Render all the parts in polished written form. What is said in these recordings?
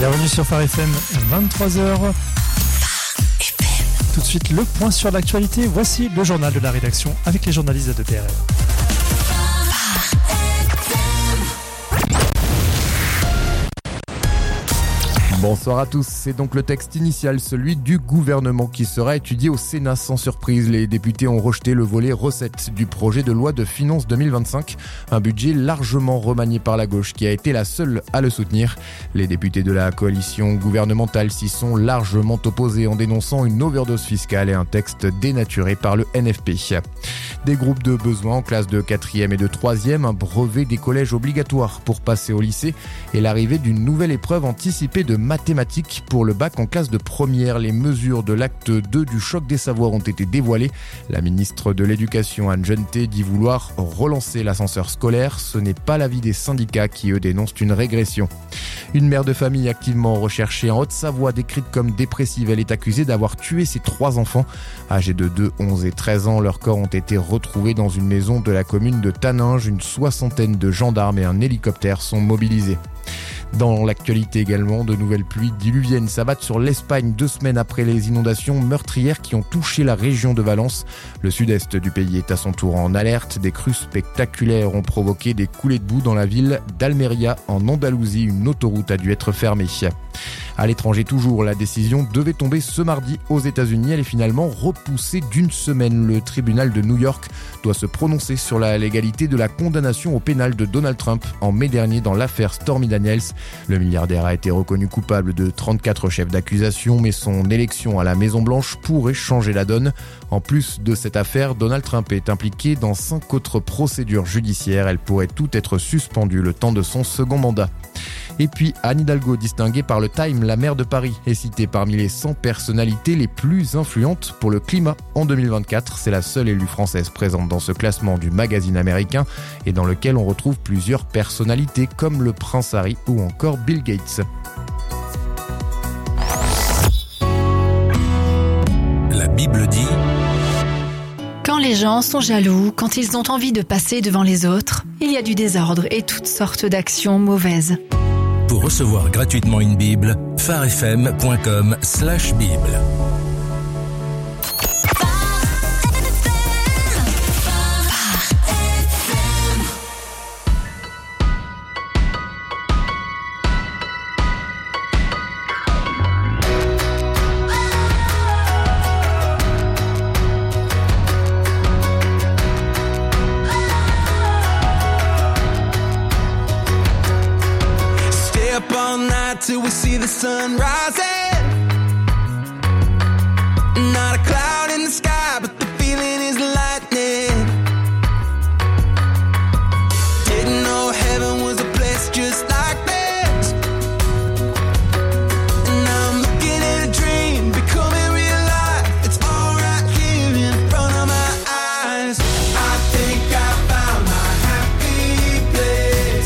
Bienvenue sur Phare FM, 23h. Tout de suite, le point sur l'actualité. Voici le journal de la rédaction avec les journalistes de TRL. Bonsoir à tous, c'est donc le texte initial, celui du gouvernement qui sera étudié au Sénat. Sans surprise, les députés ont rejeté le volet recettes du projet de loi de finances 2025, un budget largement remanié par la gauche qui a été la seule à le soutenir. Les députés de la coalition gouvernementale s'y sont largement opposés en dénonçant une overdose fiscale et un texte dénaturé par le NFP. Des groupes de besoins en classe de 4e et de 3e, un brevet des collèges obligatoire pour passer au lycée et l'arrivée d'une nouvelle épreuve anticipée de mathématiques pour le bac en classe de première. Les mesures de l'acte 2 du choc des savoirs ont été dévoilées. La ministre de l'Éducation, Anne Genetet, dit vouloir relancer l'ascenseur scolaire. Ce n'est pas l'avis des syndicats qui, eux, dénoncent une régression. Une mère de famille activement recherchée en Haute-Savoie, décrite comme dépressive. Elle est accusée d'avoir tué ses 3 enfants. Âgés de 2, 11 et 13 ans, leurs corps ont été retrouvés dans une maison de la commune de Taninges. Une soixantaine de gendarmes et un hélicoptère sont mobilisés. Dans l'actualité également, de nouvelles pluies diluviennes s'abattent sur l'Espagne 2 semaines après les inondations meurtrières qui ont touché la région de Valence. Le sud-est du pays est à son tour en alerte. Des crues spectaculaires ont provoqué des coulées de boue dans la ville d'Almeria, en Andalousie. Une autoroute a dû être fermée. À l'étranger toujours, la décision devait tomber ce mardi aux États-Unis. Elle est finalement repoussée d'1 semaine. Le tribunal de New York doit se prononcer sur la légalité de la condamnation au pénal de Donald Trump en mai dernier dans l'affaire Stormy Daniels. Le milliardaire a été reconnu coupable de 34 chefs d'accusation, mais son élection à la Maison-Blanche pourrait changer la donne. En plus de cette affaire, Donald Trump est impliqué dans 5 autres procédures judiciaires. Elles pourraient toutes être suspendues le temps de son second mandat. Et puis Anne Hidalgo, distinguée par le Time, la maire de Paris, est citée parmi les 100 personnalités les plus influentes pour le climat en 2024. C'est la seule élue française présente dans ce classement du magazine américain et dans lequel on retrouve plusieurs personnalités comme le prince Harry ou encore Bill Gates. La Bible dit: quand les gens sont jaloux, quand ils ont envie de passer devant les autres, il y a du désordre et toutes sortes d'actions mauvaises. Pour recevoir gratuitement une Bible, pharefm.com/Bible. Till we see the sun rising. Not a cloud in the sky, but the feeling is lightning. Didn't know heaven was a place just like this. And now I'm looking at a dream becoming real life. It's all right here in front of my eyes. I think I found my happy place.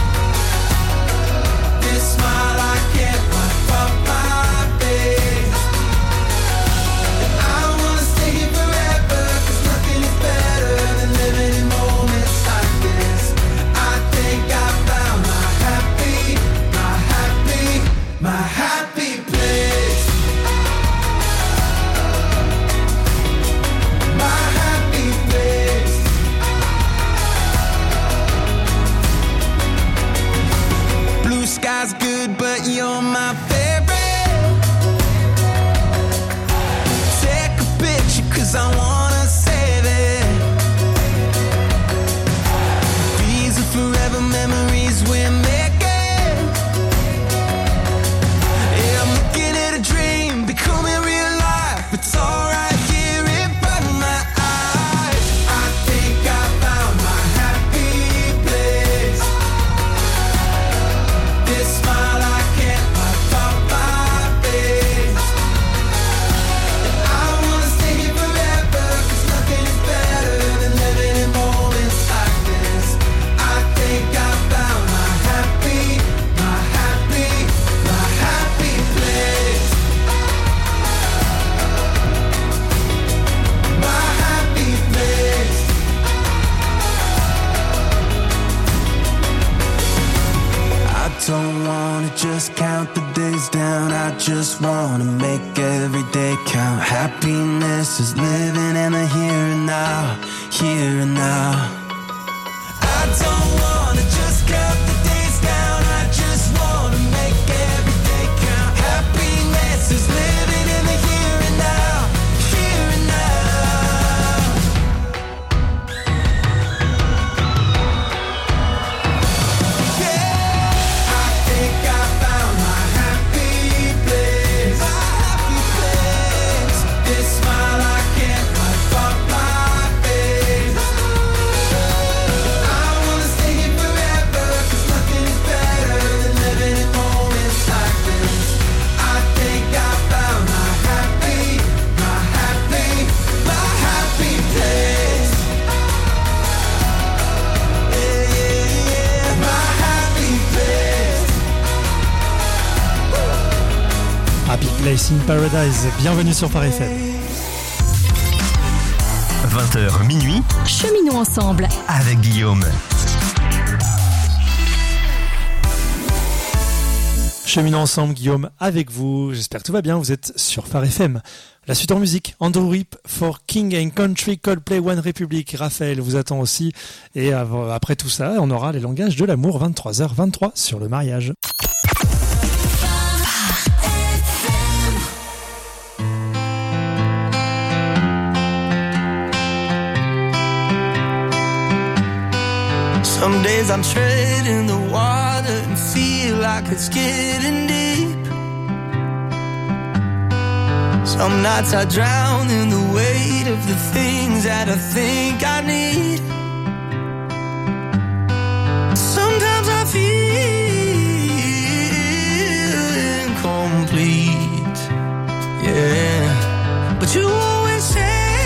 This smile I can't wipe off my face. And I wanna stay here forever, 'cause nothing is better than living in moments like this. I think I found my happy place. My happy place. Blue sky's good, but you're my favorite. Take a picture, 'cause I wanna save it. These are forever memories we're making. Yeah, I'm looking at a dream becoming real life. It's all right here in front of my eyes. I think I found my happy place. This smile I can't wipe off don't wanna just count the days down. I just wanna make every day count. Happiness is living in the here and now, here and now. I don't wanna just count the days down. I just wanna make every day count. Happiness is living in the here and now, here and now. Yeah, I think I found my happy place. My happy place. This smile I can't wipe off my face. I wanna stay here forever, 'cause nothing is better than living in moments like this. I think I found my happy place. Yeah, yeah, yeah, my happy place. Happy Place in Paradise, bienvenue sur Phare FM. 20h minuit Cheminons ensemble. avec Guillaume. Cheminons ensemble, Guillaume, avec vous. J'espère que tout va bien, vous êtes sur Phare FM. La suite en musique, Andrew Whip for King and Country, Coldplay, One Republic. Raphaël vous attend aussi. Et après tout ça, on aura les langages de l'amour, 23h23 sur le mariage. Some days I'm treading the water and feel like it's getting deep. Some nights I drown in the weight of the things that I think I need. Sometimes I feel incomplete, yeah. But you always say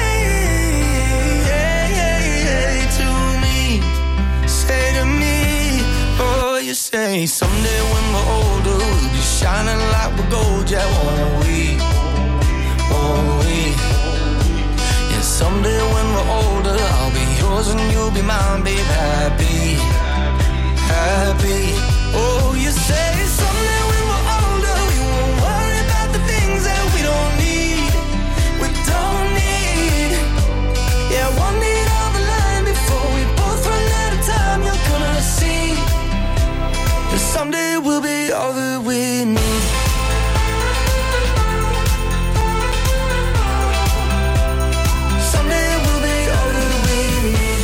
to me, oh, you say someday when we're older we'll be shining like we're gold, yeah, won't we? Won't we? Yeah, someday when we're older I'll be yours and you'll be mine, babe, happy, happy. Oh, you say someday when we're older we won't worry about the things that we don't need, we don't need. Yeah, one need on the line before we both run out of time. You're gonna see that someday we'll be all that we need. Someday we'll be all that we need.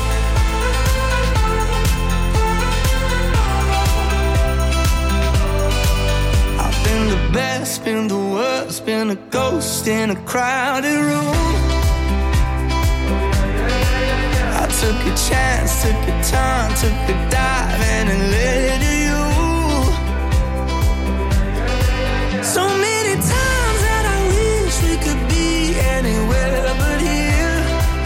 I've been the best, been the worst, been a ghost in a crowded room. I took a chance, took a turn, took a dive and it led to you. So many times that I wish we could be anywhere but here.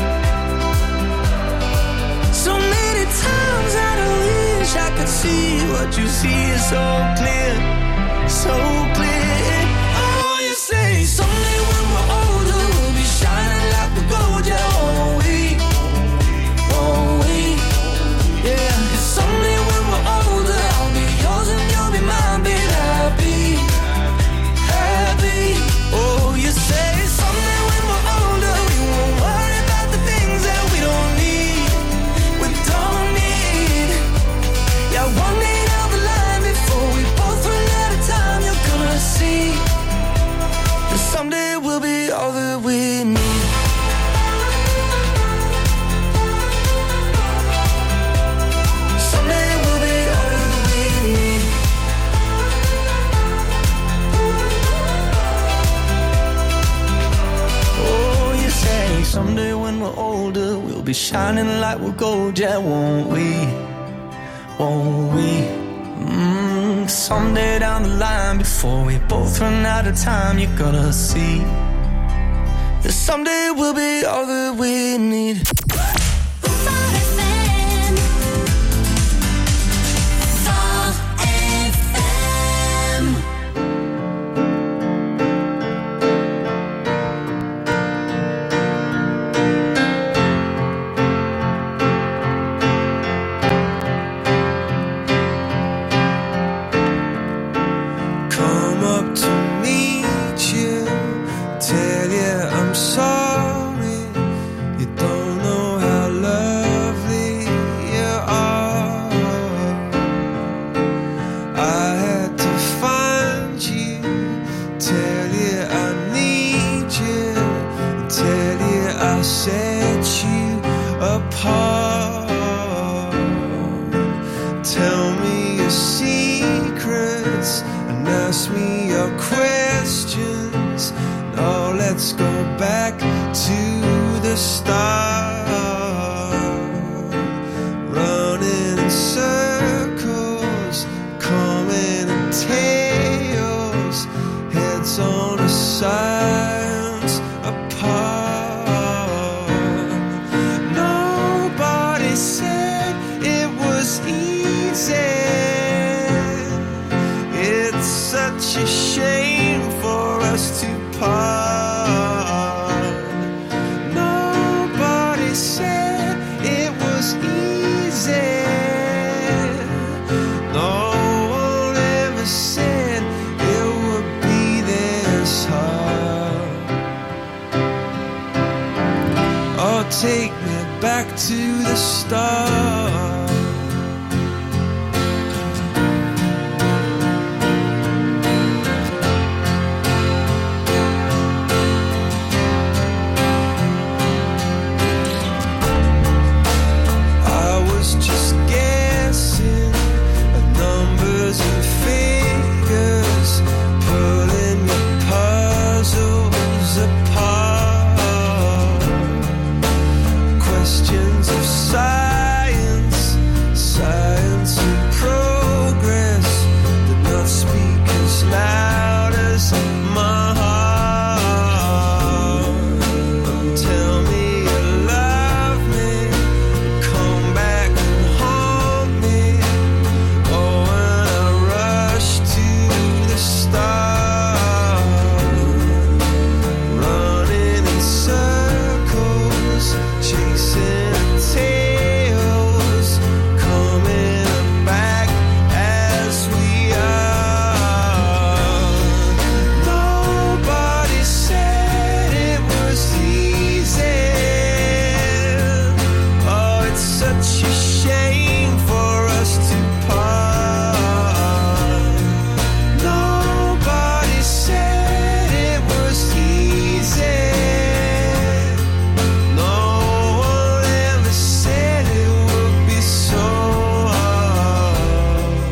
So many times that I wish I could see what you see is so clear, so clear. Oh, you say someday when we're older we'll be shining like the gold, yeah, won't we? Won't we? Yeah, 'cause someday when we're older I'll be yours and you'll be mine, babe, happy, happy. Oh, you say someday when we're older we won't worry about the things that we don't need, we don't need. Yeah, one day down the line before we both run out of time, you're gonna see that someday we'll be all that we need. Someday we'll be all that we need. Oh, you say someday when we're older we'll be shining like we're gold, yeah, won't we? Won't we? Someday down the line before we both run out of time, you're gonna see that someday we'll be all that we need. start running in circles, coming in tails, heads on the sides apart. Nobody said it was easy. It's such a shame for us to part. Nobody said it was easy. No one ever said it would be this hard. Oh, take me back to the start. Just guessing at numbers and figures, pulling your puzzles apart. Questions of science, science and progress did not speak as loud as my heart. Tell me you love me, come back and haunt me. Oh, when I rush to the start, running in circles, chasing tails, coming back as we are. Nobody said it was easy. Oh, it's such a shame for us to part. Nobody said it was easy. No one ever said it would be so hard.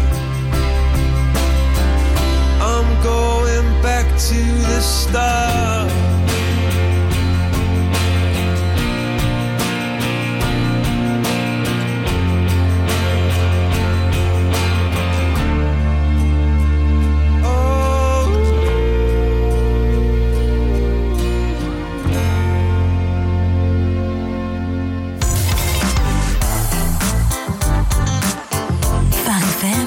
I'm going back to the start. Phare FM.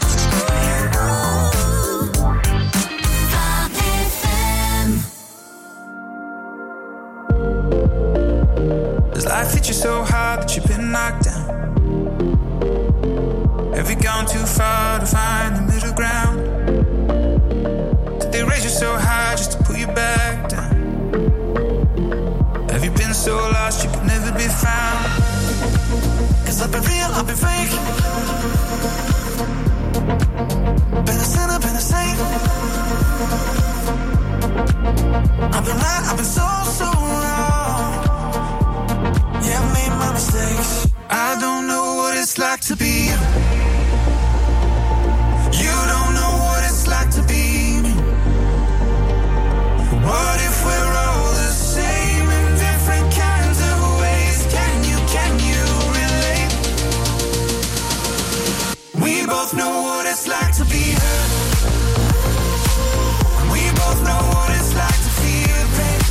Does life hit you so hard that you've been knocked down? Have you gone too far to find the middle ground? Did they raise you so high just to pull you back down? Have you been so lost you could never be found? Cause I've been real, I've been fake. Been a sinner, been a saint. I've been right, I've been so wrong. Yeah, I've made my mistakes. I don't know what it's like to be you. You don't know what it's like to be me. What if we're all the same in different kinds of ways? Can you relate? We both know what it's like to be hurt. We both know what it's like to feel pain.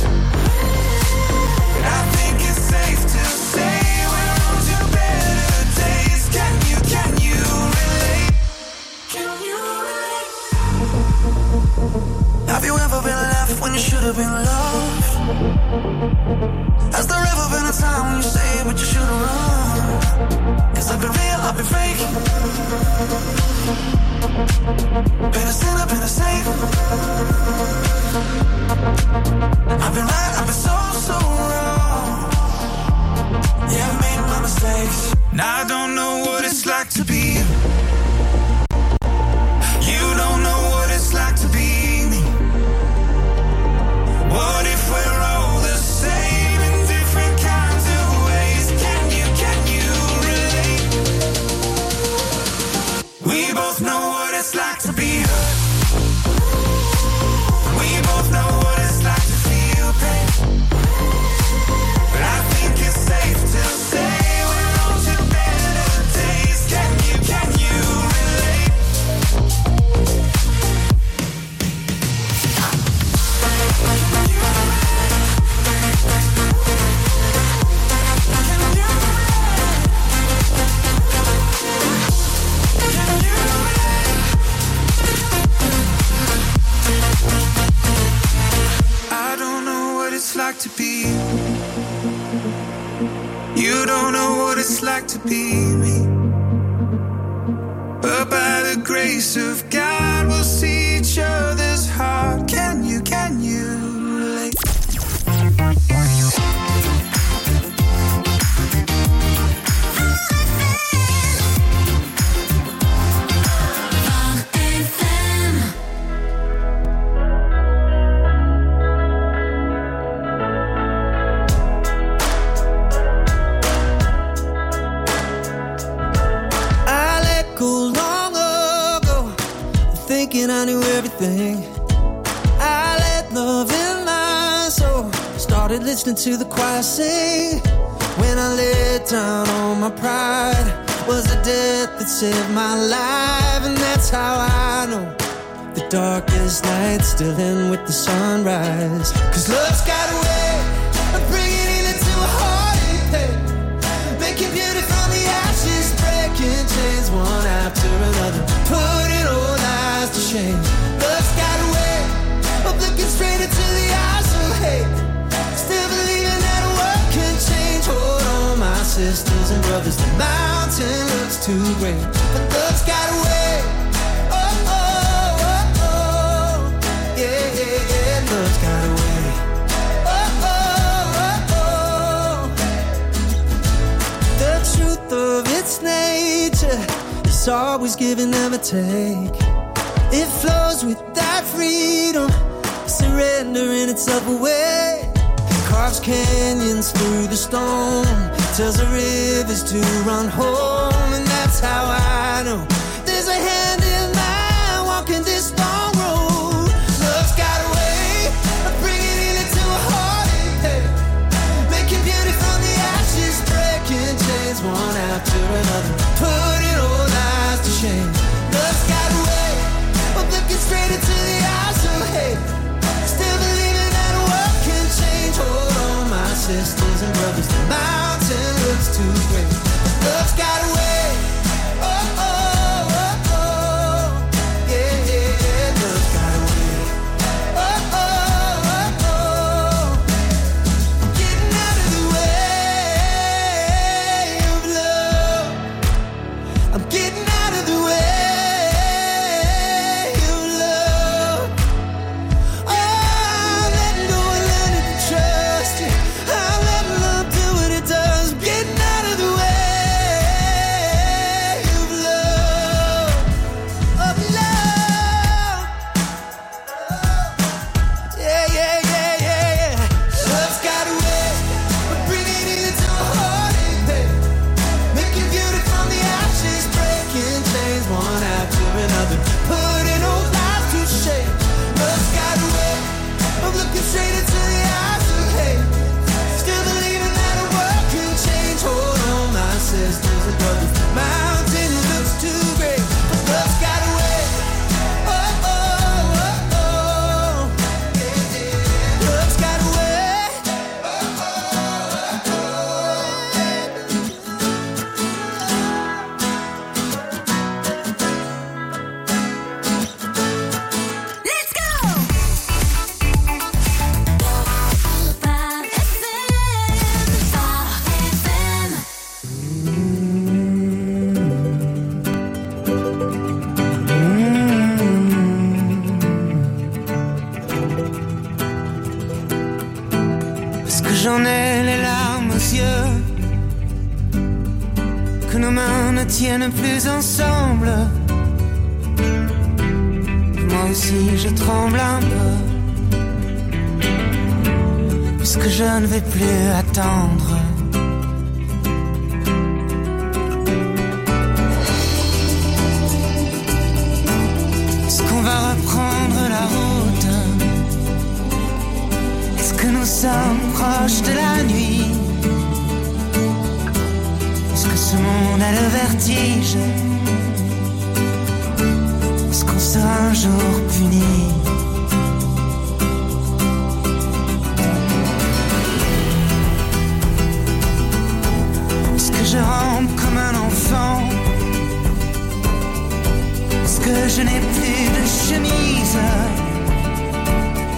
I think it's safe to say we're on to better days. Can you relate? Can you relate? Have you ever been left when you should have been loved? Has there ever been a time when you say what you should have run? Cause I've been real, I've been fake. Been a sinner, been a saint. I've been right, I've been so wrong. Yeah, I've made my mistakes. Now I don't know what it's like to be you. You don't know what it's like to be me. What if we're all the same in different kinds of ways? Can you relate? We both know what it's like to be hurt. We both know what it's like to feel pain. like to be me. But by the grace of God, we'll see each other's heart. Can you relate? I knew everything. I let love in my soul. Started listening to the choir sing. When I let down all my pride, was the death that saved my life. And that's how I know the darkest night still end with the sunrise. 'Cause love's got a way of bringing healing to a heart in pain, making beauty from the ashes, breaking chains one after another, putting all lies to shame. Love's got a way of looking straight into the eyes of hate, still believing that a world can change. Hold on, my sisters and brothers, the mountain looks too great, but love's got a way. Oh, oh, oh, oh. Yeah, yeah, yeah, love's got a way. Oh, oh, oh, oh. The truth of its nature is always give and never take. It flows with that freedom, surrendering itself away. Carves canyons through the stone, tells the rivers to run home. And that's how I know there's a hand in mine walking this long road. Love's got a way of bringing healing to a heart in pain, making beauty from the ashes, breaking chains one after another, putting all lies to shame. Love's got a way of looking straight into the eyes of hate, still believing that a world can change. Hold on, my sisters and brothers, the mountain looks too great, but love's got a way. Oh, oh, oh, oh. Yeah, yeah, yeah, love's got a way. Oh, oh, oh, oh. Getting out of the way of love, I'm getting out of the way. Straight into the eyes of hate, still believing that a world can change. Hold on, my sisters and brothers, the mountain looks too great, but love's got a way. Oh, oh, oh, oh. Yeah, yeah. Love's got a way. Oh, oh, oh, Let's go! J'en ai les larmes aux yeux, que nos mains ne tiennent plus ensemble. Moi aussi je tremble un peu, puisque je ne vais plus attendre. Est-ce qu'on va reprendre la route? Est-ce que nous sommes proches de la nuit? Est-ce que ce monde a le vertige? Est-ce qu'on sera un jour puni? Est-ce que je rampe comme un enfant? Est-ce que je n'ai plus de chemise?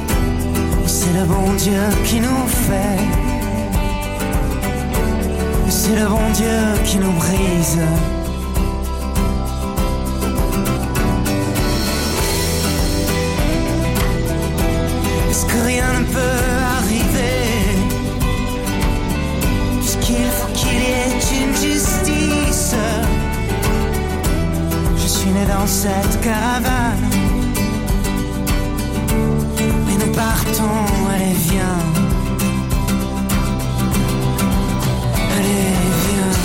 C'est le bon Dieu qui nous fait. c'est le bon Dieu qui nous brise. Est-ce que rien ne peut arriver, puisqu'il faut qu'il y ait une justice. Je suis né dans cette caravane, mais nous partons, allez viens. Allez viens.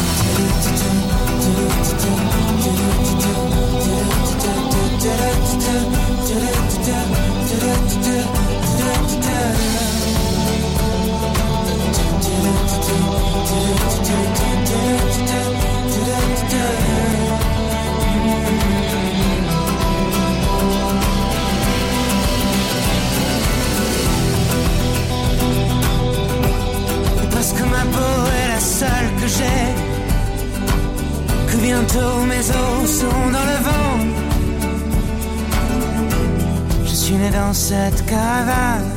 Parce que ma peau est la seule que j'ai, que bientôt mes os seront dans le vent. Je suis né dans cette caravane,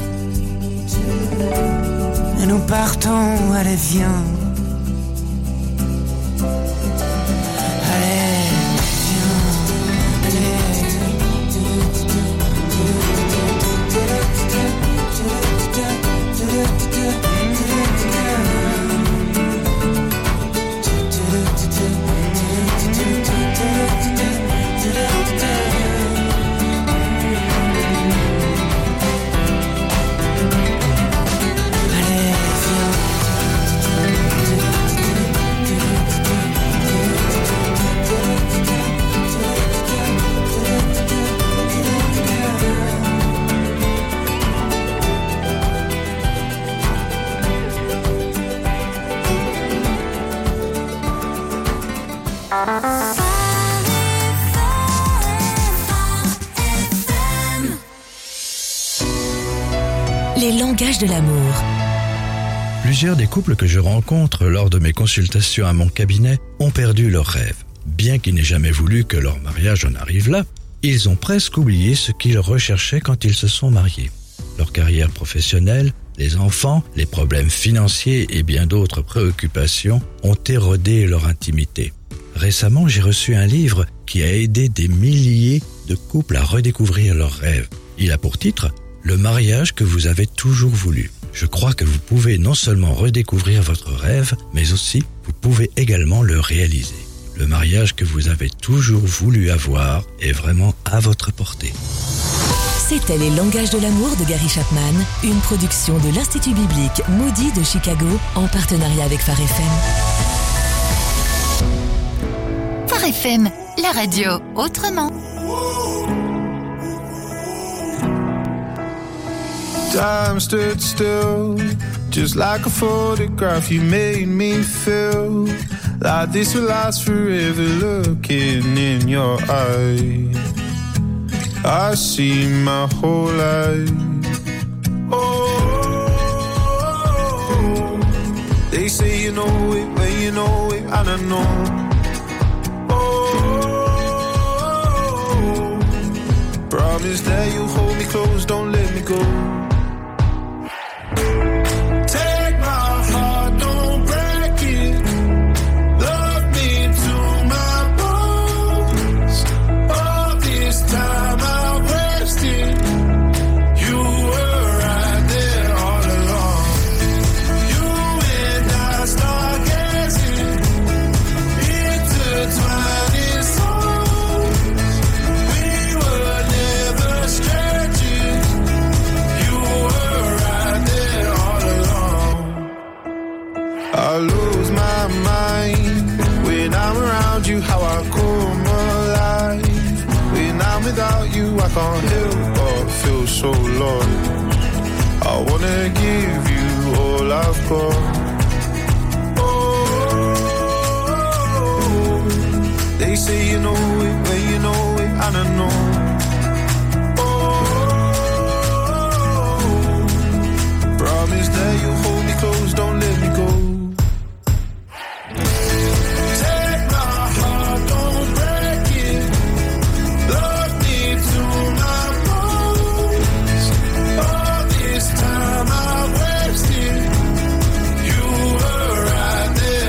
et nous partons, allez viens. Allez viens, Les langages de l'amour. Plusieurs des couples que je rencontre lors de mes consultations à mon cabinet ont perdu leurs rêves. Bien qu'ils n'aient jamais voulu que leur mariage en arrive là, ils ont presque oublié ce qu'ils recherchaient quand ils se sont mariés. Leur carrière professionnelle, les enfants, les problèmes financiers et bien d'autres préoccupations ont érodé leur intimité. Récemment, j'ai reçu un livre qui a aidé des milliers de couples à redécouvrir leurs rêves. Il a pour titre « Le mariage que vous avez toujours voulu ». Je crois que vous pouvez non seulement redécouvrir votre rêve, mais aussi vous pouvez également le réaliser. Le mariage que vous avez toujours voulu avoir est vraiment à votre portée. C'était Les langages de l'amour de Gary Chapman, une production de l'Institut biblique Moody de Chicago en partenariat avec Phare FM. Phare FM, la radio autrement. Time stood still, just like a photograph. You made me feel like this will last forever. Looking in your eyes, I see my whole life. Oh, they say you know it when you know it, and I know. Oh, promise that you'll hold me close, don't let me go. I lose my mind when I'm around you, how I come alive. When I'm without you, I can't help but feel so lost. I wanna give you all I've got. Oh, they say you know it when you know it, and I know. Oh, promise that you'll hold me close, don't let me go. Time I wasted, you were right there.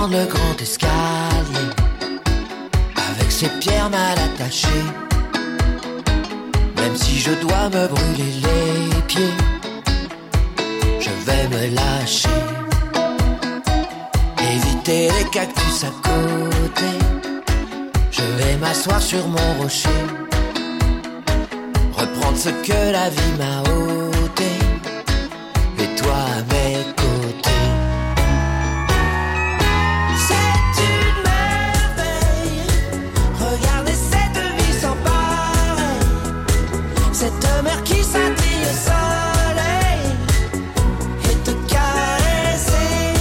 descendre le grand escalier avec ses pierres mal attachées. Même si je dois me brûler les pieds, je vais me lâcher. Éviter les cactus à côté, je vais m'asseoir sur mon rocher. Reprendre ce que la vie m'a ôté, et toi à mes côtés. C'est une merveille, regardez cette vie sans pareil. Cette mer qui scintille au soleil et te caresser.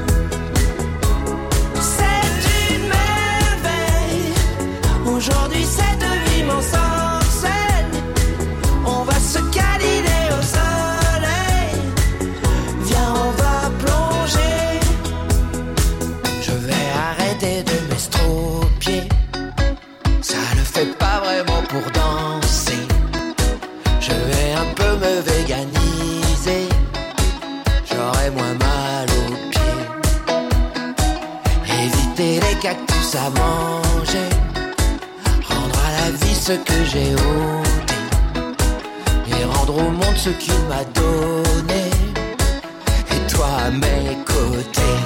C'est une merveille, aujourd'hui cette vie m'ensorcelle. On va se câliner au soleil, viens on va plonger. Je vais arrêter de m'estropier, ça ne fait pas vraiment pour danser. Je vais un peu me véganiser, j'aurai moins mal aux pieds. Éviter les cactus à manger, rendre à la vie ce que j'ai ôté, et rendre au monde ce qu'il m'a donné, et toi à mes côtés.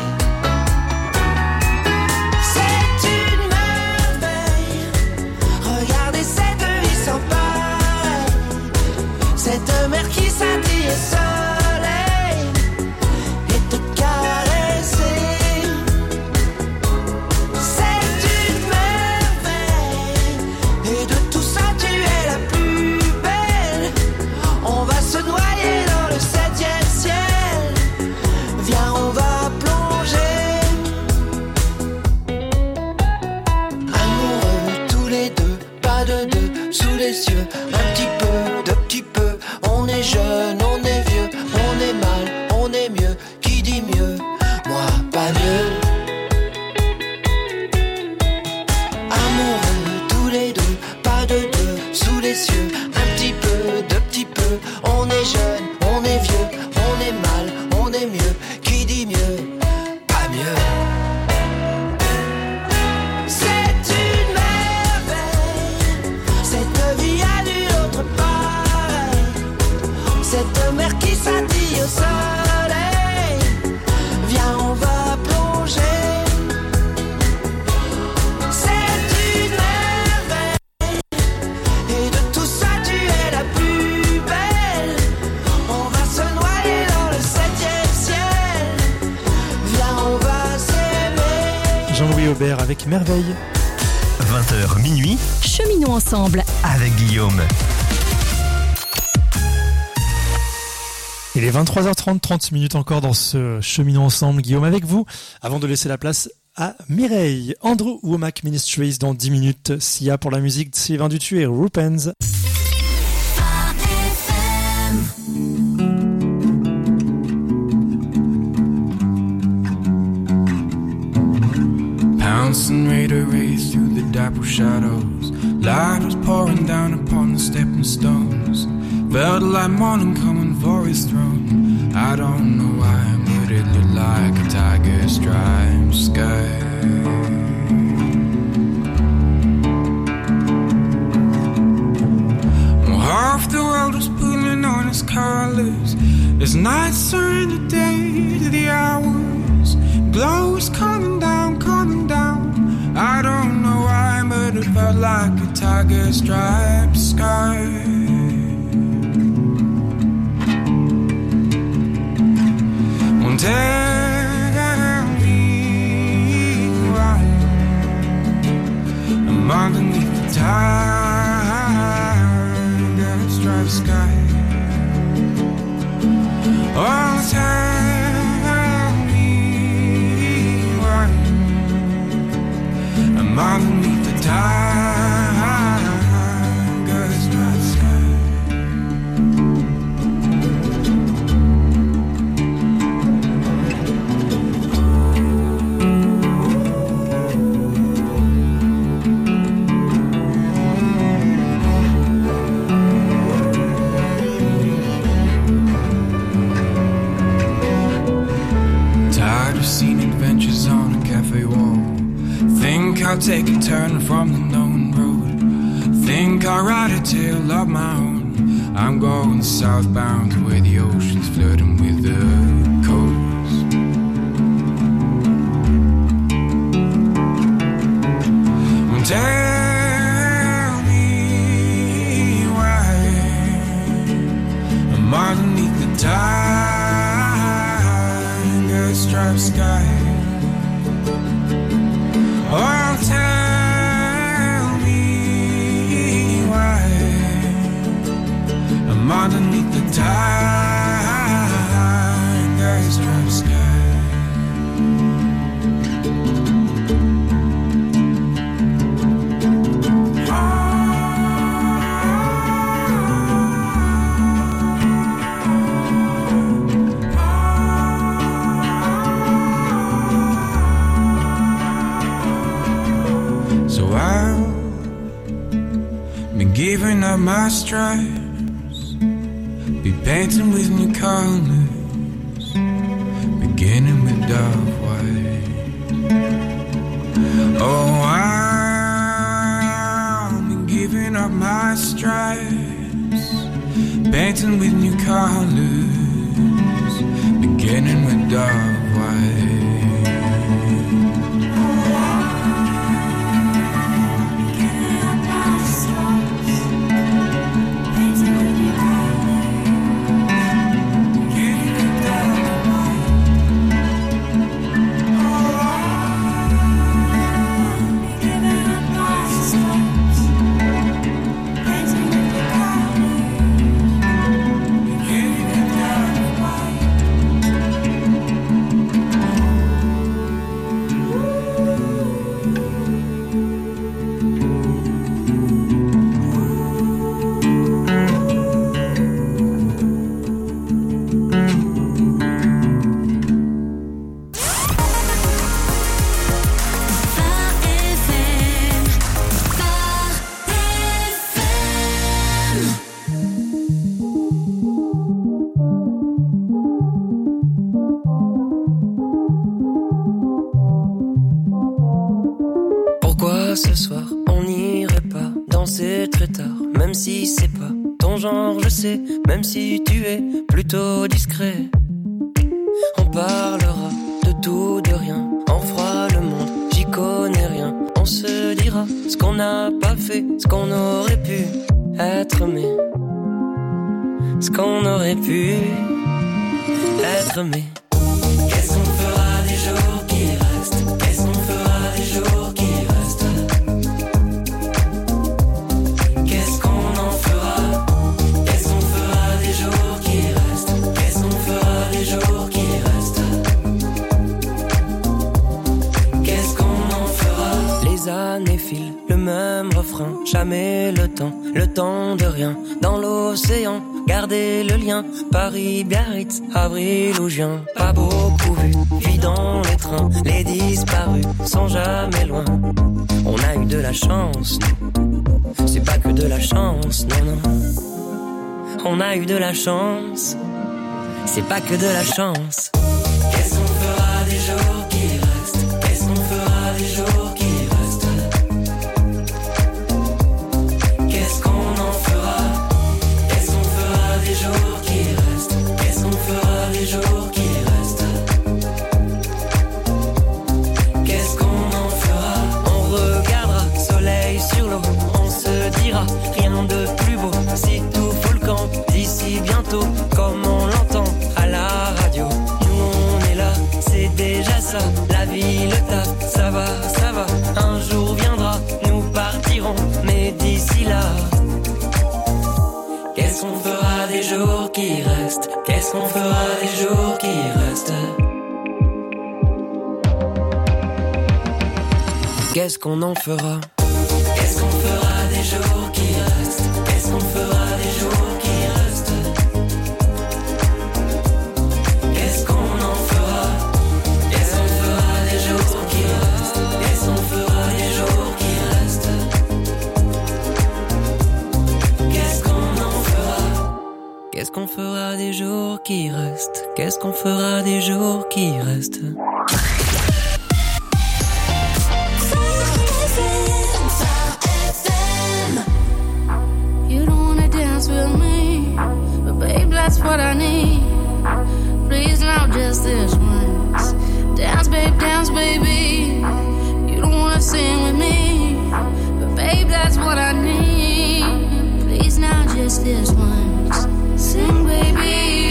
C'est une merveille, regardez cette vie sans pareil. Cette mer qui scintille au soleil et te caresser. C'est une merveille, et de tout ça tu es la plus belle. On va se noyer dans le 7e ciel, viens on va plonger. Amoureux tous les deux, pas de deux, sous les cieux. Un petit peu, de petit peu, on est jeune, on est vieux, on est mal, on est mieux. Qui dit mieux? Moi, pas mieux. Amoureux tous les deux, pas de deux, sous les cieux. Un petit peu, de petit peu, on est jeune, on est vieux, on est mal, on est mieux. Qui dit mieux? Pas mieux. C'est une merveille, cette vie a nul autre pareil. Cette mer qui scintille au soleil, viens on va plonger. C'est une merveille, et de tout ça tu es la plus belle. On va se noyer dans le 7e ciel, viens on va s'aimer. Jean-Louis Aubert avec Merveille. 20h minuit Cheminons ensemble. avec Guillaume. Il est 23h30, 30 minutes encore dans ce Cheminons ensemble, Guillaume avec vous, avant de laisser la place à Mireille. Andrew Womack Ministries dans 10 minutes, Sia pour la musique de Sylvain Dutu et Rupens. Pouncing raider race through the dapple shadows. Light was pouring down upon the stepping stones. Felt like morning coming for his throne. I don't know why, but it looked like a tiger striped sky. Well, half the world was pulling on its colors. As nights turned the day to the hours. Glow was coming down, coming down. I don't know why, but it felt like a tiger striped sky. Tell me why I'm underneath the tiger striped sky. Oh, tell me why I'm underneath the tiger striped sky. I'll take a turn from the known road. Think I'll ride a tale of my own. I'm going southbound to where the ocean's flirting with the coast. Tell me why I'm underneath the tiger-striped sky. Oh, tell me why I'm underneath the tiger-striped sky. Giving up my stripes, be painting with new colors, beginning with dark white. Oh, I've been giving up my stripes, painting with new colors, beginning with dark white. Ce soir, on n'irait pas danser très tard, même si c'est pas ton genre, je sais, même si tu es plutôt discret. On parlera de tout, de rien, on fera le monde, j'y connais rien. On se dira ce qu'on n'a pas fait, ce qu'on aurait pu être, mais ce qu'on aurait pu être, mais qu'est-ce qu'on fera des jours qui restent? Qu'est-ce qu'on fera des jours qui restent? Années filent, le même refrain, jamais le temps de rien. Dans l'océan, garder le lien, Paris, Biarritz, avril ou juin. Pas beaucoup vu, vie dans les trains, les disparus sont jamais loin. On a eu de la chance, nous. C'est pas que de la chance, non, non. On a eu de la chance, c'est pas que de la chance. Qu'est-ce qu'on fera des jours qui restent? Qu'est-ce qu'on fera des jours qui restent? Rien de plus beau, si tout fout le camp d'ici bientôt, comme on l'entend à la radio. Nous on est là, c'est déjà ça. La vie, le taf, ça va, un jour viendra, nous partirons, mais d'ici là, qu'est-ce qu'on fera des jours qui restent? Qu'est-ce qu'on fera des jours qui restent? Qu'est-ce qu'on en fera? Qu'est-ce qu'on fera des jours qui restent? Qu'est-ce qu'on fera des jours qui restent? Qu'est-ce qu'on en fera? Qu'est-ce qu'on fera des jours qui restent? Qu'est-ce qu'on fera des jours qui restent? Qu'est-ce qu'on en fera? Qu'est-ce qu'on fera des jours qui restent? Qu'est-ce qu'on fera des jours qui restent? just this once. Dance, baby. You don't wanna sing with me, but babe, that's what I need. Please now, just this once. Sing, baby.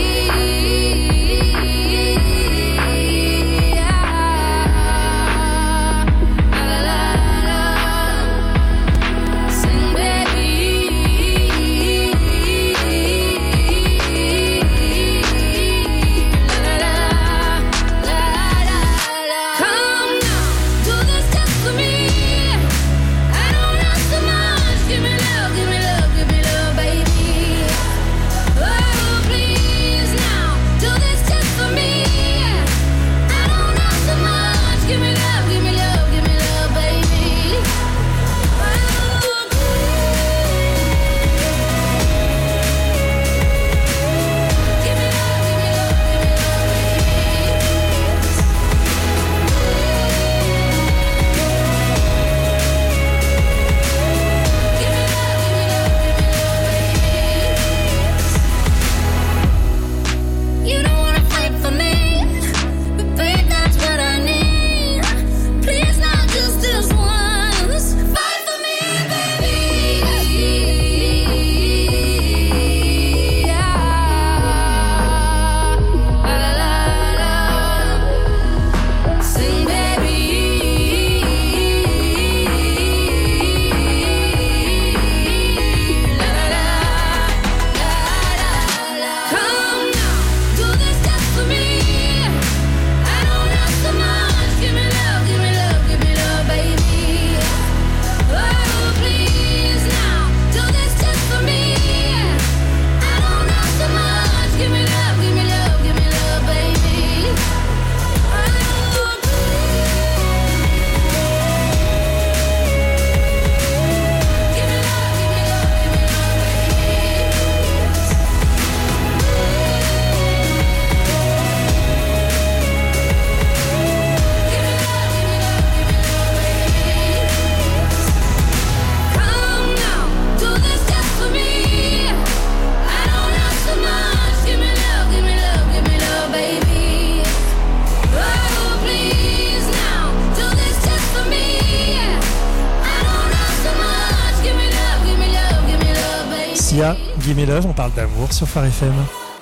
Sia, Gimme Love, on parle d'amour sur Phare FM.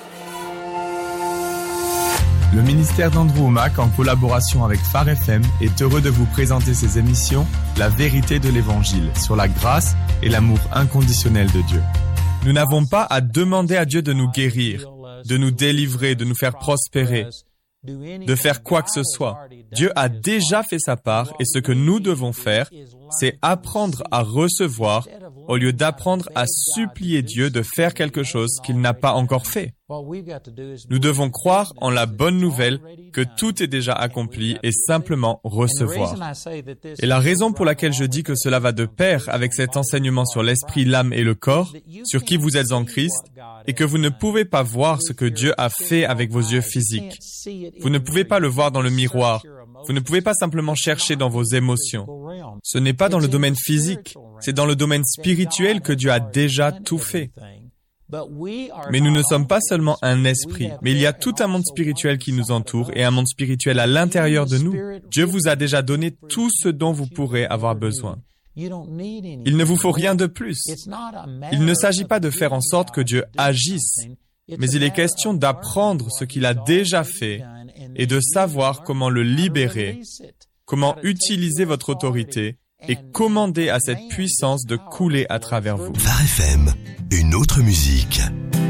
Le ministère d'Andrew Wommack, en collaboration avec Phare FM, est heureux de vous présenter ses émissions La vérité de l'Évangile sur la grâce et l'amour inconditionnel de Dieu. Nous n'avons pas à demander à Dieu de nous guérir, de nous délivrer, de nous faire prospérer, de faire quoi que ce soit. Dieu a déjà fait sa part et ce que nous devons faire, c'est apprendre à recevoir au lieu d'apprendre à supplier Dieu de faire quelque chose qu'il n'a pas encore fait. Nous devons croire en la bonne nouvelle que tout est déjà accompli et simplement recevoir. Et la raison pour laquelle je dis que cela va de pair avec cet enseignement sur l'esprit, l'âme et le corps, sur qui vous êtes en Christ, et que vous ne pouvez pas voir ce que Dieu a fait avec vos yeux physiques. Vous ne pouvez pas le voir dans le miroir. Vous ne pouvez pas simplement chercher dans vos émotions. Ce n'est pas dans le domaine physique, c'est dans le domaine spirituel que Dieu a déjà tout fait. Mais nous ne sommes pas seulement un esprit, mais il y a tout un monde spirituel qui nous entoure et un monde spirituel à l'intérieur de nous. Dieu vous a déjà donné tout ce dont vous pourrez avoir besoin. Il ne vous faut rien de plus. Il ne s'agit pas de faire en sorte que Dieu agisse, mais il est question d'apprendre ce qu'il a déjà fait et de savoir comment le libérer, comment utiliser votre autorité et commander à cette puissance de couler à travers vous. Phare FM, une autre musique.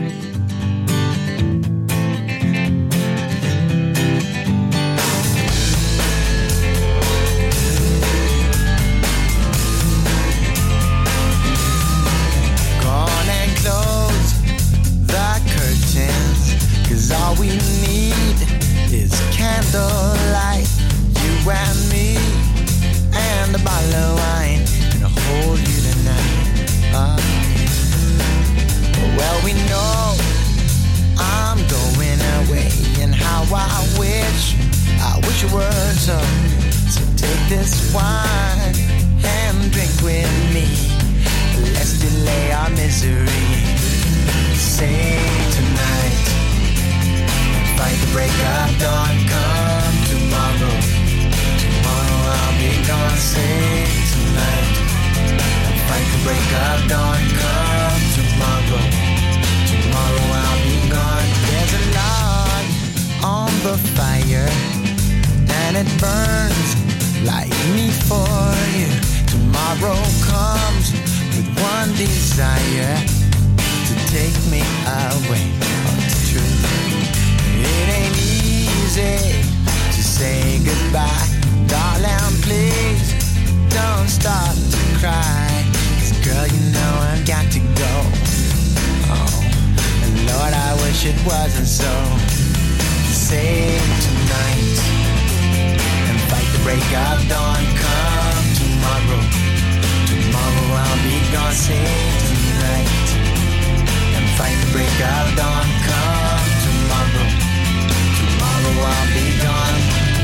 Gone and close the curtains, 'cause all we need is candlelight, you and me, and a bottle of wine, and I'll hold you tonight. Well, we know it burns like me for you. Tomorrow comes with one desire, to take me away. Oh, it's true. It ain't easy to say goodbye. Darling, please don't start to cry. 'Cause girl, you know I've got to go. Oh, and Lord, I wish it wasn't so. Save tonight and fight the break of dawn. Come tomorrow, tomorrow I'll be gone. Save tonight and fight the break of dawn. Come tomorrow, tomorrow I'll be gone.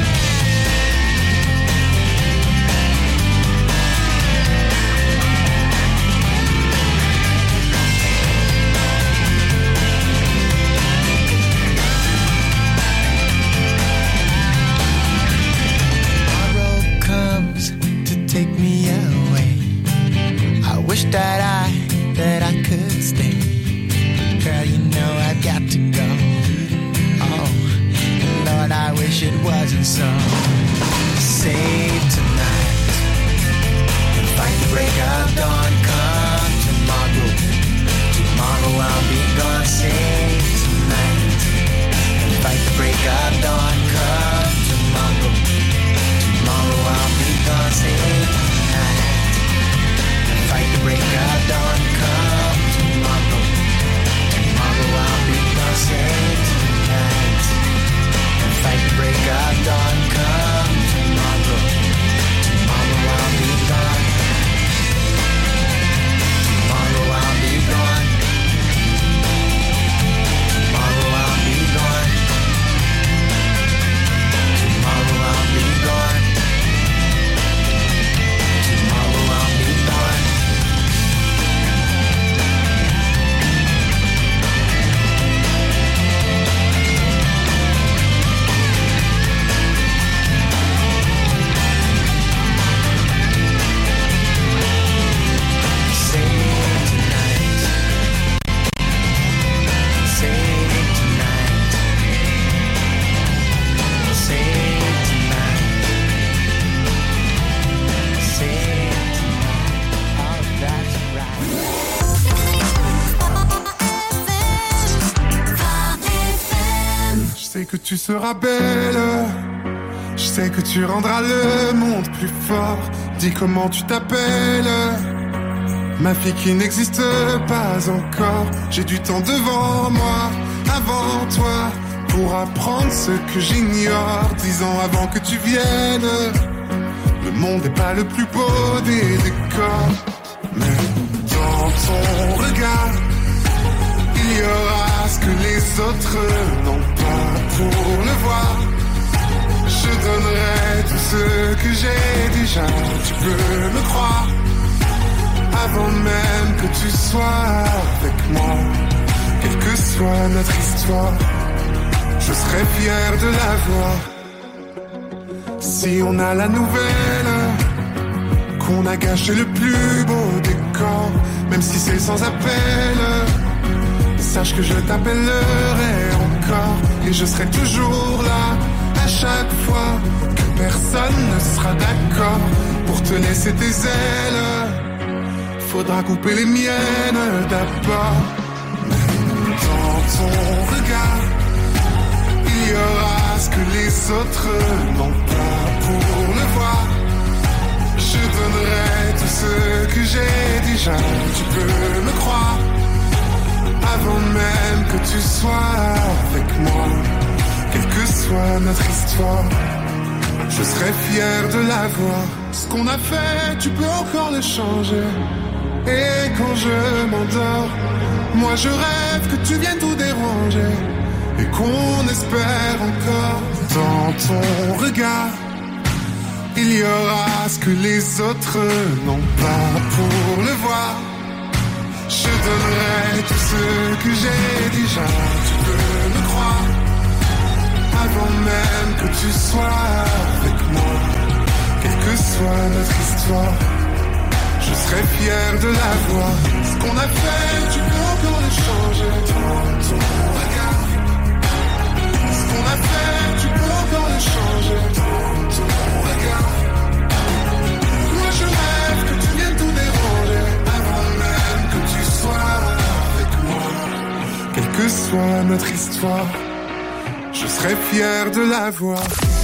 Take me away. I wish that I could stay. Girl, you know I've got to go. Oh, and Lord, I wish it wasn't so. Save tonight and fight the break of dawn. Come tomorrow, tomorrow I'll be gone. Save tonight and fight the break of dawn. Come tomorrow, tomorrow I'll be gone. Save tonight and fight the break of dawn. Come tomorrow, tomorrow I'll be gone. Save tonight and fight the break of dawn. Come tomorrow, tomorrow I'll be gone. Tomorrow I'll be gone. Tomorrow I'll be gone. Tomorrow I'll be gone. Je sais que tu seras belle, je sais que tu rendras le monde plus fort. Dis comment tu t'appelles, ma fille qui n'existe pas encore. J'ai du temps devant moi, avant toi, pour apprendre ce que j'ignore. 10 ans avant que tu viennes, le monde n'est pas le plus beau des décors. Mais dans ton regard, il y aura ce que les autres n'ont pas pour le voir. Je donnerai tout ce que j'ai déjà, tu peux me croire. Avant même que tu sois avec moi, quelle que soit notre histoire, je serai fier de la voir. Si on a la nouvelle qu'on a gâché le plus beau décor, même si c'est sans appel, sache que je t'appellerai encore et je serai toujours là à chaque fois que personne ne sera d'accord pour te laisser tes ailes. Faudra couper les miennes d'abord. Dans ton regard, il y aura ce que les autres n'ont pas pour le voir. Je donnerai tout ce que j'ai déjà, tu peux me croire. Avant même que tu sois avec moi, quelle que soit notre histoire, je serai fier de la voir. Ce qu'on a fait, tu peux encore le changer. Et quand je m'endors, moi je rêve que tu viennes tout déranger et qu'on espère encore. Dans ton regard, il y aura ce que les autres n'ont pas pour le voir. Je donnerai tout ce que j'ai déjà, tu peux me croire. Avant même que tu sois avec moi, quelle que soit notre histoire, je serai fier de la voir. Ce qu'on a fait, tu peux encore le changer. Dans ton regard, ce qu'on a fait, tu peux encore le changer. sur mon regard. Moi je rêve que tu viennes tout déranger avant même que tu sois avec moi. Quelle que soit notre histoire, je serai fier de la voir.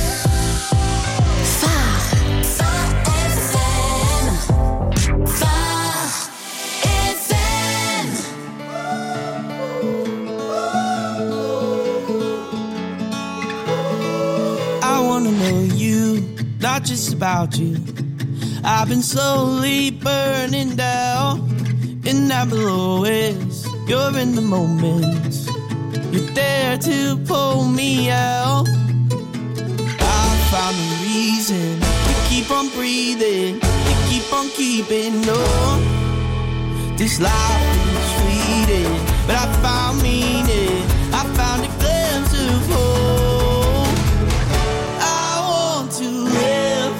Not just about you. I've been slowly burning down, and that below is you're in the moment. You're there to pull me out. I found a reason to keep on breathing, to keep on keeping on. This life is fleeting, but I found meaning. I found a glimpse of hope. I want to live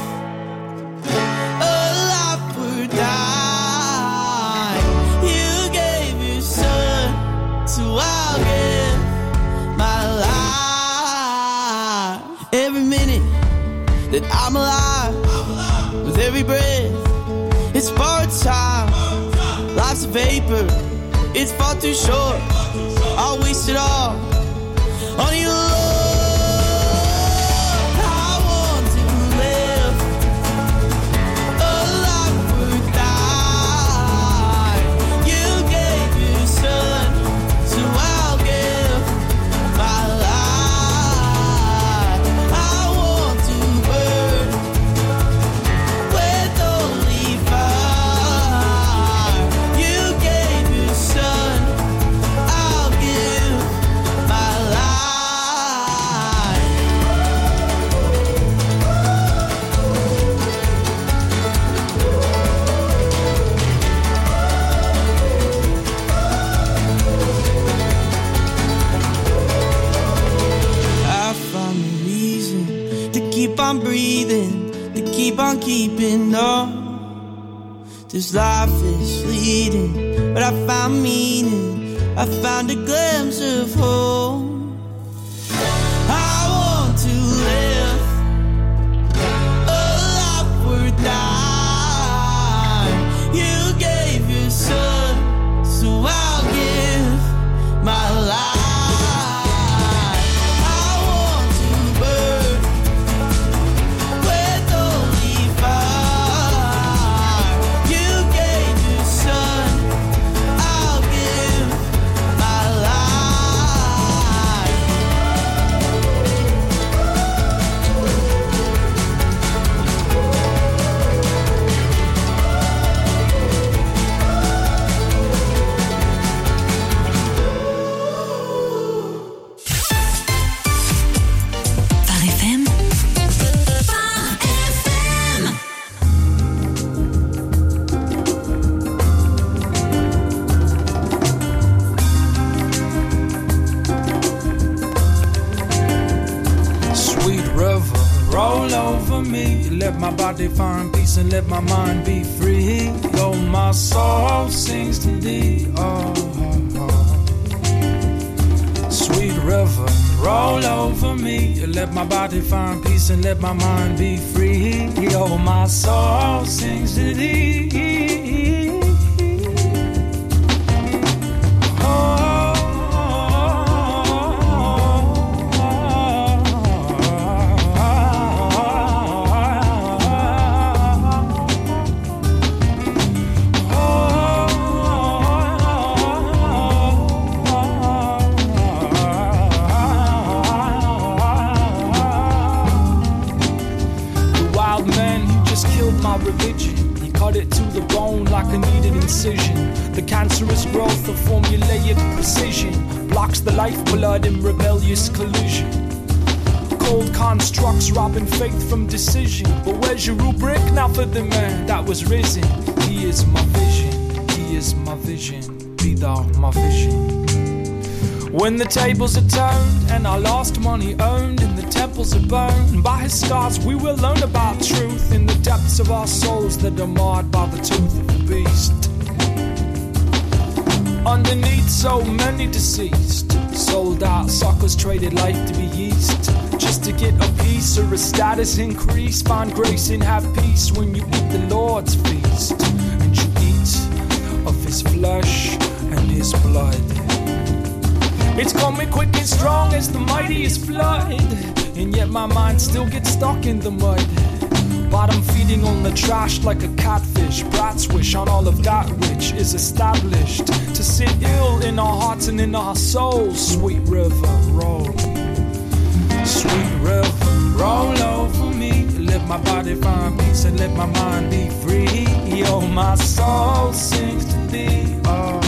a life or die. You gave your son, so I'll give my life. Every minute that I'm alive, with every breath, it's part time. Life's a vapor, it's far too short. I'll waste it all on your love. I want to live a life or die. You gave your son, so I'll give my life. I want to burn with only fire. You gave your son, I'll give my life. I found a reason to keep on breathing, to keep on keeping on. This life is fleeting, but I found meaning. I found a glimpse of hope. I want to live a life or die. You gave your son, so I'll give my life. I want to burn with only fire. You gave your son, I'll give my life. Phare FM. Sweet river, roll over me. Let my body find peace and let my mind be free. Though my soul sings to thee. Oh, oh, oh. Sweet river, roll over me. Let my body find peace and let my mind be free. Oh, my soul sings to thee. It to the bone like a needed incision. The cancerous growth of formulaic precision blocks the lifeblood in rebellious collision. Cold constructs robbing faith from decision. But where's your rubric now for the man that was risen? He is my vision, he is my vision. Be thou my vision. When the tables are turned and our lost money owned and the temples are burned, by his scars we will learn about truth in the depths of our souls that are marred by the tooth of the beast. Underneath so many deceased, sold out suckers traded life to be yeast. just to get a piece or a status increase. Find grace and have peace when you eat the Lord's feast. And you eat of his flesh and his blood. It's coming quick and strong as the mightiest flood. And yet my mind still gets stuck in the mud. Bottom feeding on the trash like a catfish. Brats wish on all of that which is established to sit ill in our hearts and in our souls. Sweet river, roll. Sweet river, roll over me. Let my body find peace and let my mind be free. Oh, my soul sings to thee. Oh.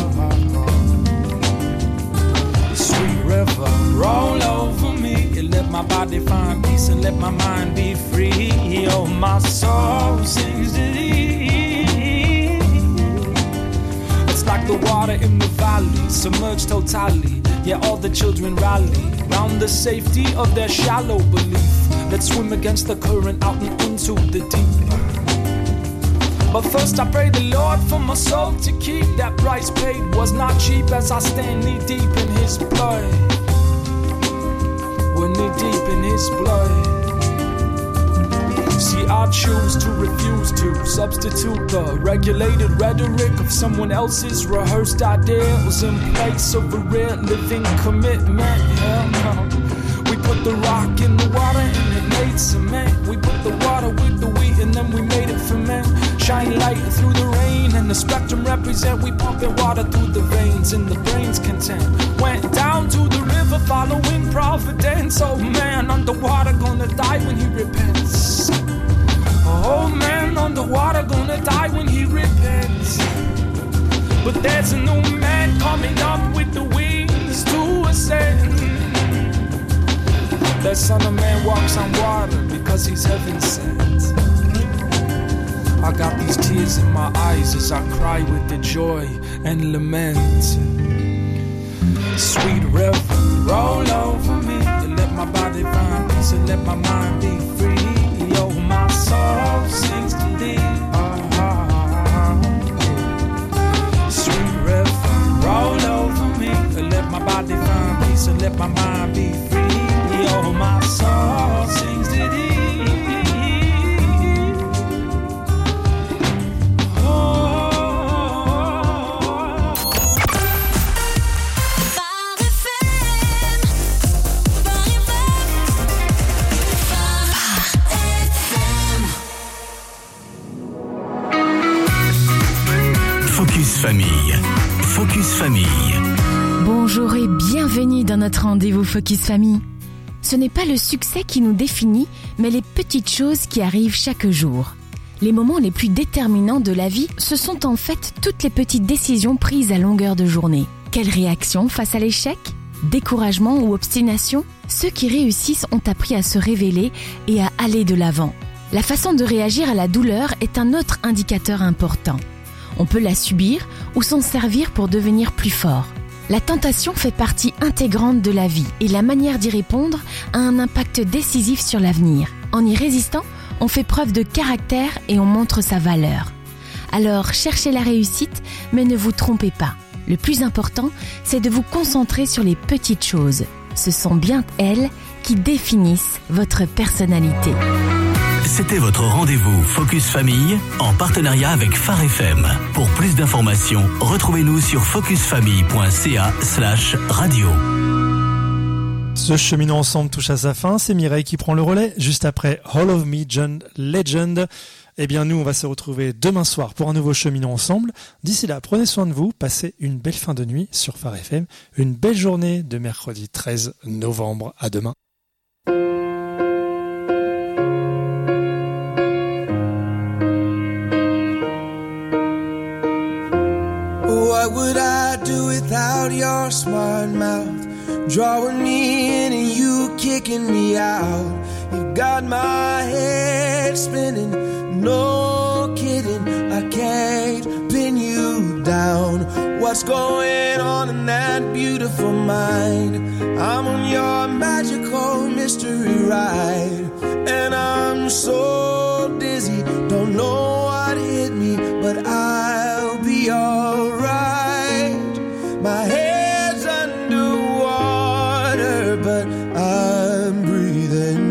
Sweet river, roll over me. Let my body find peace and let my mind be free. Oh, my soul sings to thee. It's like the water in the valley, submerged totally. Yeah, all the children rally round the safety of their shallow belief. Let's swim against the current out and into the deep. But first I pray the Lord for my soul to keep. That price paid was not cheap as I stand knee deep in his blood. We're knee deep in his blood. See, I choose to refuse to substitute the regulated rhetoric of someone else's rehearsed ideals in place of a real living commitment. Yeah. We put the rock in the water and it made cement. We put the water with the wheat and then we made it ferment. Shine light through the rain and the spectrum represent. We pumping water through the veins and the brain's content. Went down to the river following providence. Oh man, underwater gonna die when he repents. Oh man, underwater gonna die when he repents. But there's a new man coming up with the wings to ascend. That son of man walks on water because he's heaven sent. I got these tears in my eyes as I cry with the joy and lament. Sweet river, roll over me. Let my body find peace and let my mind be free. Oh, my soul sings to thee. Sweet river, roll over me. Let my body find peace and let my mind be free. Oh, my soul sings to thee. Focus Famille. Focus Famille. Bonjour et bienvenue dans notre rendez-vous Focus Famille. Ce n'est pas le succès qui nous définit, mais les petites choses qui arrivent chaque jour. Les moments les plus déterminants de la vie, ce sont en fait toutes les petites décisions prises à longueur de journée. Quelle réaction face à l'échec ? Découragement ou obstination ? Ceux qui réussissent ont appris à se révéler et à aller de l'avant. La façon de réagir à la douleur est un autre indicateur important. On peut la subir ou s'en servir pour devenir plus fort. La tentation fait partie intégrante de la vie et la manière d'y répondre a un impact décisif sur l'avenir. En y résistant, on fait preuve de caractère et on montre sa valeur. Alors, cherchez la réussite, mais ne vous trompez pas. Le plus important, c'est de vous concentrer sur les petites choses. Ce sont bien elles qui définissent votre personnalité. C'était votre rendez-vous Focus Famille en partenariat avec Phare FM. Pour plus d'informations, retrouvez-nous sur focusfamille.ca/radio. Ce cheminant ensemble touche à sa fin. C'est Mireille qui prend le relais. Juste après Hall of Me, John Legend. Eh bien, nous, on va se retrouver demain soir pour un nouveau cheminant ensemble. D'ici là, prenez soin de vous. Passez une belle fin de nuit sur Phare FM. Une belle journée de mercredi 13 novembre. À demain. What would I do without your smart mouth? Drawing me in and you kicking me out. You got my head spinning, no kidding. I can't pin you down. What's going on in that beautiful mind? I'm on your magical mystery ride. And I'm so dizzy, don't know what hit me, but I'll be alright. My head's underwater, but I'm breathing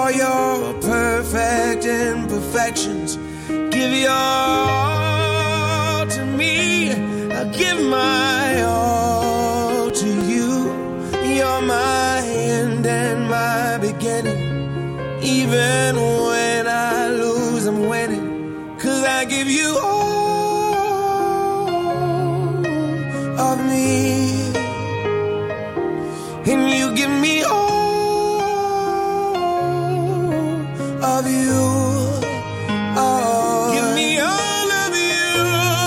all your perfect imperfections. Give your all to me. I'll give my all to you. You're my end and my beginning. Even when I lose, I'm winning. 'Cause I give you all of me, and you give me all of you. Oh, give me all of you.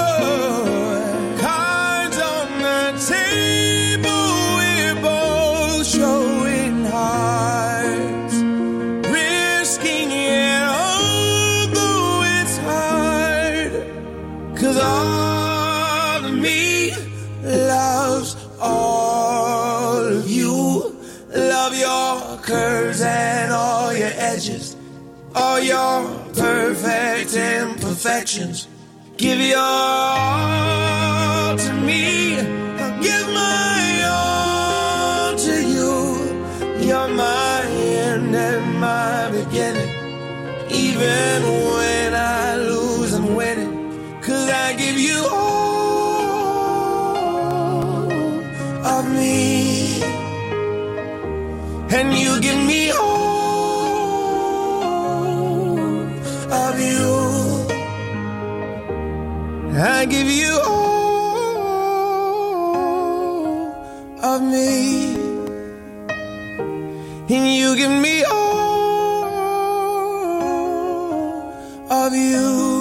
Cards on the table, we're both showing hearts, risking it although it's hard. 'Cause all of me loves all of you. Love your curves and all your edges, all your perfect imperfections. Give your all to me. I'll give my all to you. You're my end and my beginning. Even when I lose, I'm winning. 'Cause I give you all of me, and you give me all of you. I give you all of me, and you give me all of you.